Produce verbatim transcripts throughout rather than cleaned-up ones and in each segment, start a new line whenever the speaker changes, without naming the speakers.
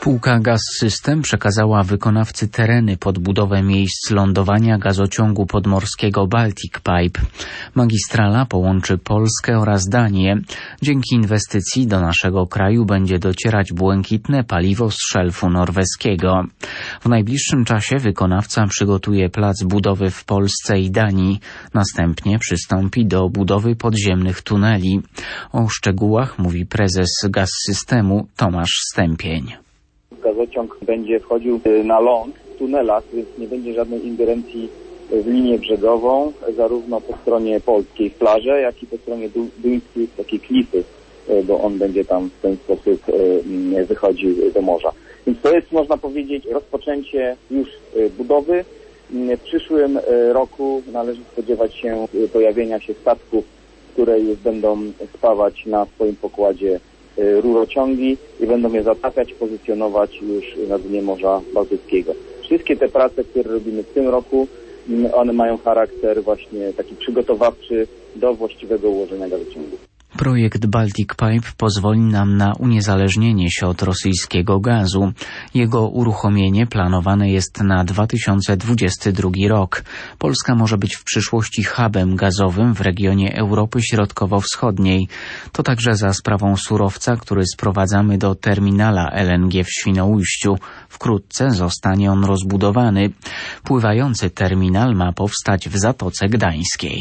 Spółka Gaz System przekazała wykonawcy tereny pod budowę miejsc lądowania gazociągu podmorskiego Baltic Pipe. Magistrala połączy Polskę oraz Danię. Dzięki inwestycji do naszego kraju będzie docierać błękitne paliwo z szelfu norweskiego. W najbliższym czasie wykonawca przygotuje plac budowy w Polsce i Danii. Następnie przystąpi do budowy podziemnych tuneli. O szczegółach mówi prezes Gaz Systemu Tomasz Stępień.
Gazociąg będzie wchodził na ląd w tunelach, więc nie będzie żadnej ingerencji w linię brzegową, zarówno po stronie polskiej plaży, jak i po stronie du- duńskiej, takie klify, bo on będzie tam w ten sposób wychodził do morza. Więc to jest, można powiedzieć, rozpoczęcie już budowy. W przyszłym roku należy spodziewać się pojawienia się statków, które już będą spawać na swoim pokładzie rurociągi i będą je zatapiać, pozycjonować już na dnie Morza Bałtyckiego. Wszystkie te prace, które robimy w tym roku, one mają charakter właśnie taki przygotowawczy do właściwego ułożenia gazociągu.
Projekt Baltic Pipe pozwoli nam na uniezależnienie się od rosyjskiego gazu. Jego uruchomienie planowane jest na dwa tysiące dwudziesty drugi rok. Polska może być w przyszłości hubem gazowym w regionie Europy Środkowo-Wschodniej. To także za sprawą surowca, który sprowadzamy do terminala L N G w Świnoujściu. Wkrótce zostanie on rozbudowany. Pływający terminal ma powstać w Zatoce Gdańskiej.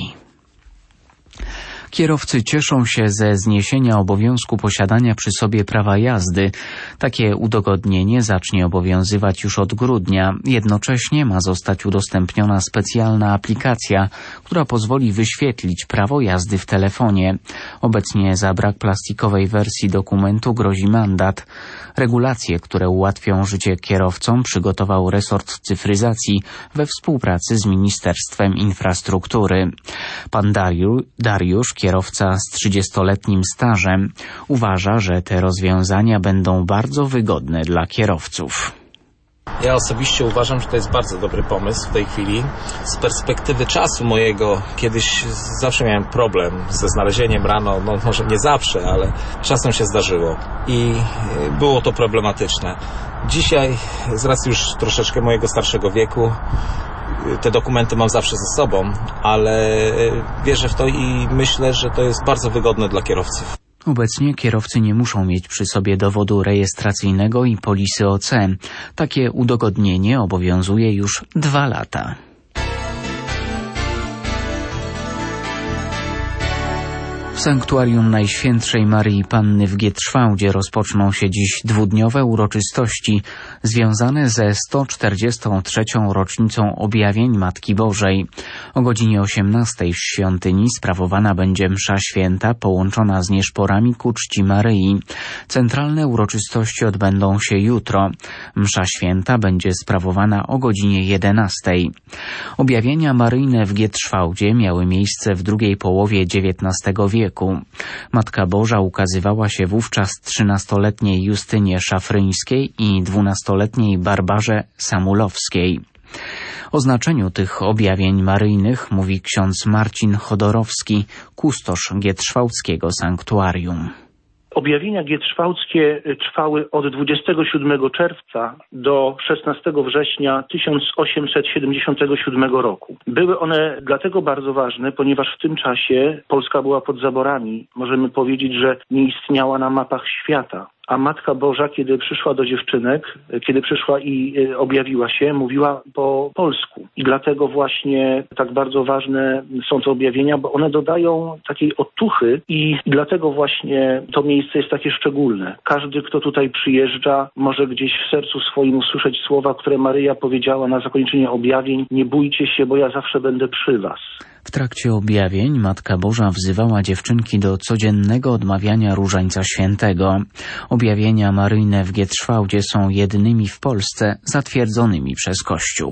Kierowcy cieszą się ze zniesienia obowiązku posiadania przy sobie prawa jazdy. Takie udogodnienie zacznie obowiązywać już od grudnia. Jednocześnie ma zostać udostępniona specjalna aplikacja, która pozwoli wyświetlić prawo jazdy w telefonie. Obecnie za brak plastikowej wersji dokumentu grozi mandat. Regulacje, które ułatwią życie kierowcom, przygotował resort cyfryzacji we współpracy z Ministerstwem Infrastruktury. Pan Dariusz, kierowca z trzydziestoletnim stażem, uważa, że te rozwiązania będą bardzo wygodne dla kierowców.
Ja osobiście uważam, że to jest bardzo dobry pomysł w tej chwili. Z perspektywy czasu mojego, kiedyś zawsze miałem problem ze znalezieniem rano, no może nie zawsze, ale czasem się zdarzyło i było to problematyczne. Dzisiaj, z racji już troszeczkę mojego starszego wieku, te dokumenty mam zawsze ze sobą, ale wierzę w to i myślę, że to jest bardzo wygodne dla kierowców.
Obecnie kierowcy nie muszą mieć przy sobie dowodu rejestracyjnego i polisy O C. Takie udogodnienie obowiązuje już dwa lata. W sanktuarium Najświętszej Maryi Panny w Gietrzwałdzie rozpoczną się dziś dwudniowe uroczystości związane ze sto czterdziestą trzecią rocznicą objawień Matki Bożej. O godzinie osiemnastej w świątyni sprawowana będzie msza święta połączona z nieszporami ku czci Maryi. Centralne uroczystości odbędą się jutro. Msza święta będzie sprawowana o godzinie jedenastej. Objawienia maryjne w Gietrzwałdzie miały miejsce w drugiej połowie dziewiętnastego wieku. Matka Boża ukazywała się wówczas trzynastoletniej Justynie Szafryńskiej i dwunastoletniej Barbarze Samulowskiej. O znaczeniu tych objawień maryjnych mówi ksiądz Marcin Chodorowski, kustosz Gietrzwałdzkiego sanktuarium.
Objawienia gietrzwałdzkie trwały od dwudziestego siódmego czerwca do szesnastego września tysiąc osiemset siedemdziesiątego siódmego roku. Były one dlatego bardzo ważne, ponieważ w tym czasie Polska była pod zaborami. Możemy powiedzieć, że nie istniała na mapach świata. A Matka Boża, kiedy przyszła do dziewczynek, kiedy przyszła i objawiła się, mówiła po polsku. I dlatego właśnie tak bardzo ważne są te objawienia, bo one dodają takiej otuchy i dlatego właśnie to miejsce jest takie szczególne. Każdy, kto tutaj przyjeżdża, może gdzieś w sercu swoim usłyszeć słowa, które Maryja powiedziała na zakończenie objawień: nie bójcie się, bo ja zawsze będę przy was.
W trakcie objawień Matka Boża wzywała dziewczynki do codziennego odmawiania Różańca Świętego. Objawienia maryjne w Gietrzwałdzie są jedynymi w Polsce zatwierdzonymi przez Kościół.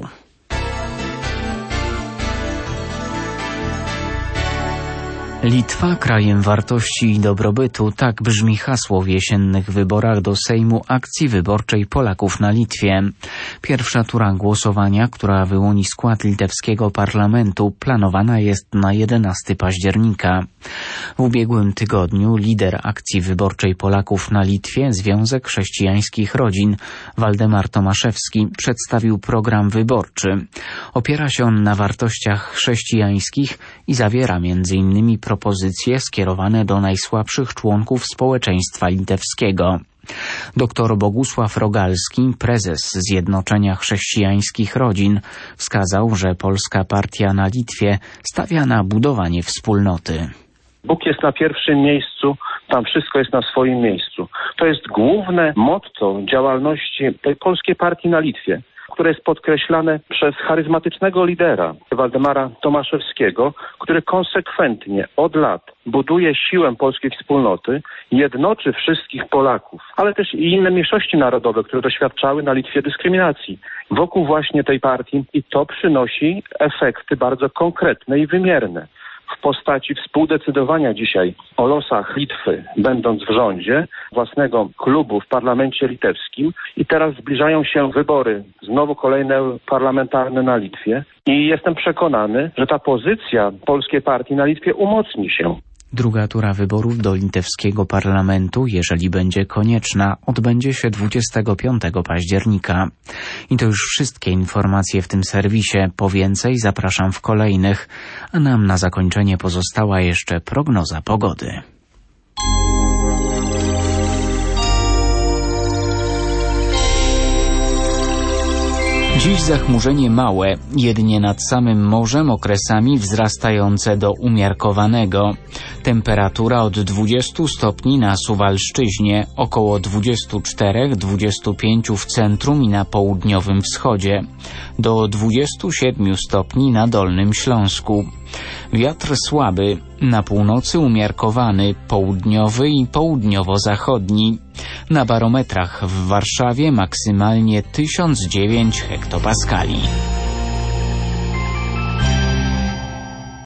Litwa krajem wartości i dobrobytu, tak brzmi hasło w jesiennych wyborach do Sejmu Akcji Wyborczej Polaków na Litwie. Pierwsza tura głosowania, która wyłoni skład litewskiego parlamentu, planowana jest na jedenastego października. W ubiegłym tygodniu lider Akcji Wyborczej Polaków na Litwie, Związek Chrześcijańskich Rodzin, Waldemar Tomaszewski, przedstawił program wyborczy. Opiera się on na wartościach chrześcijańskich i zawiera między innymi propozycje skierowane do najsłabszych członków społeczeństwa litewskiego. Doktor Bogusław Rogalski, prezes Zjednoczenia Chrześcijańskich Rodzin, wskazał, że Polska Partia na Litwie stawia na budowanie wspólnoty.
Bóg jest na pierwszym miejscu, tam wszystko jest na swoim miejscu. To jest główne motto działalności tej Polskiej Partii na Litwie, które jest podkreślane przez charyzmatycznego lidera Waldemara Tomaszewskiego, który konsekwentnie od lat buduje siłę polskiej wspólnoty, jednoczy wszystkich Polaków, ale też i inne mniejszości narodowe, które doświadczały na Litwie dyskryminacji wokół właśnie tej partii, i to przynosi efekty bardzo konkretne i wymierne w postaci współdecydowania dzisiaj o losach Litwy, będąc w rządzie, własnego klubu w parlamencie litewskim, i teraz zbliżają się wybory, znowu kolejne parlamentarne na Litwie, i jestem przekonany, że ta pozycja Polskiej Partii na Litwie umocni się.
Druga tura wyborów do litewskiego parlamentu, jeżeli będzie konieczna, odbędzie się dwudziestego piątego października. I to już wszystkie informacje w tym serwisie. Po więcej zapraszam w kolejnych, a nam na zakończenie pozostała jeszcze prognoza pogody. Dziś zachmurzenie małe, jedynie nad samym morzem okresami wzrastające do umiarkowanego. Temperatura od dwudziestu stopni na Suwalszczyźnie, około dwudziestu czterech do dwudziestu pięciu w centrum i na południowym wschodzie, do dwudziestu siedmiu stopni na Dolnym Śląsku. Wiatr słaby, na północy umiarkowany, południowy i południowo-zachodni. Na barometrach w Warszawie maksymalnie tysiąc dziewięć hektopaskali.